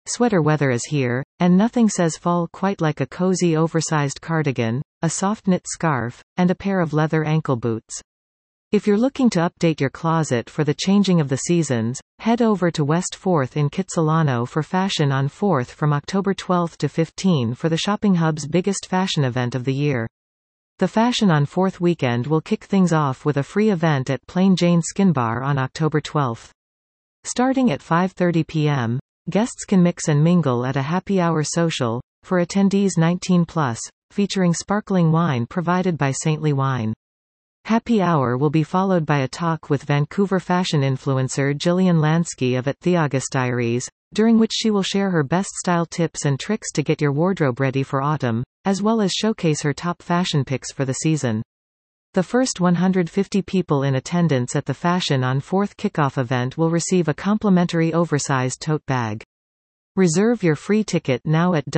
Sweater weather is here, and nothing says fall quite like a cozy oversized cardigan, a soft knit scarf, and a pair of leather ankle boots. If you're looking to update your closet for the changing of the seasons, head over to West 4th in Kitsilano for Fashion on 4th from October 12 to 15 for the Shopping Hub's biggest fashion event of the year. The Fashion on 4th weekend will kick things off with a free event at Plain Jane Skin Bar on October 12. Starting at 5:30 p.m., guests can mix and mingle at a happy hour social, for attendees 19+, featuring sparkling wine provided by Saintly Wine. Happy hour will be followed by a talk with Vancouver fashion influencer Gillian Lansky of At The August Diaries, during which she will share her best style tips and tricks to get your wardrobe ready for autumn, as well as showcase her top fashion picks for the season. The first 150 people in attendance at the Fashion on 4th kickoff event will receive a complimentary oversized tote bag. Reserve your free ticket now at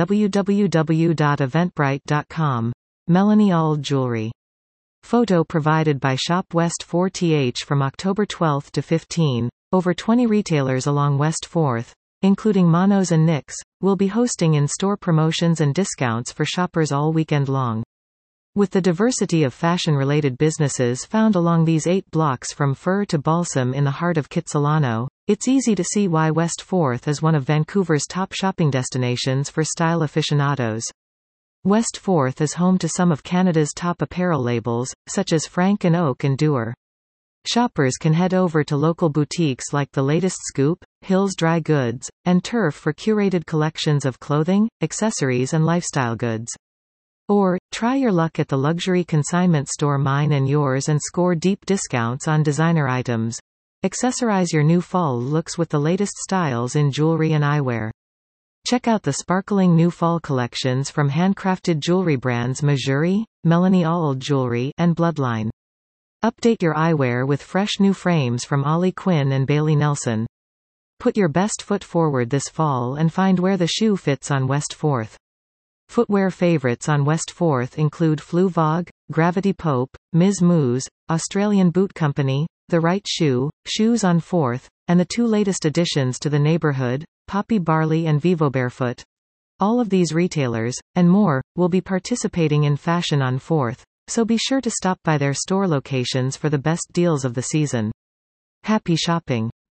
www.eventbrite.com. Melanie Auld Jewelry. Photo provided by Shop West 4th from October 12 to 15. Over 20 retailers along West 4th, including Monos and Nix, will be hosting in-store promotions and discounts for shoppers all weekend long. With the diversity of fashion-related businesses found along these 8 blocks from Fur to Balsam in the heart of Kitsilano, it's easy to see why West 4th is one of Vancouver's top shopping destinations for style aficionados. West 4th is home to some of Canada's top apparel labels, such as Frank & Oak and Dewar. Shoppers can head over to local boutiques like The Latest Scoop, Hills Dry Goods, and Turf for curated collections of clothing, accessories and lifestyle goods. Or, try your luck at the luxury consignment store Mine and Yours and score deep discounts on designer items. Accessorize your new fall looks with the latest styles in jewelry and eyewear. Check out the sparkling new fall collections from handcrafted jewelry brands Mejuri, Melanie Auld Jewelry, and Bloodline. Update your eyewear with fresh new frames from Ollie Quinn and Bailey Nelson. Put your best foot forward this fall and find where the shoe fits on West 4th. Footwear favorites on West 4th include Flu Vogue, Gravity Pope, Ms. Moose, Australian Boot Company, The Right Shoe, Shoes on 4th, and the 2 latest additions to the neighborhood, Poppy Barley and Vivo Barefoot. All of these retailers, and more, will be participating in Fashion on 4th, so be sure to stop by their store locations for the best deals of the season. Happy shopping!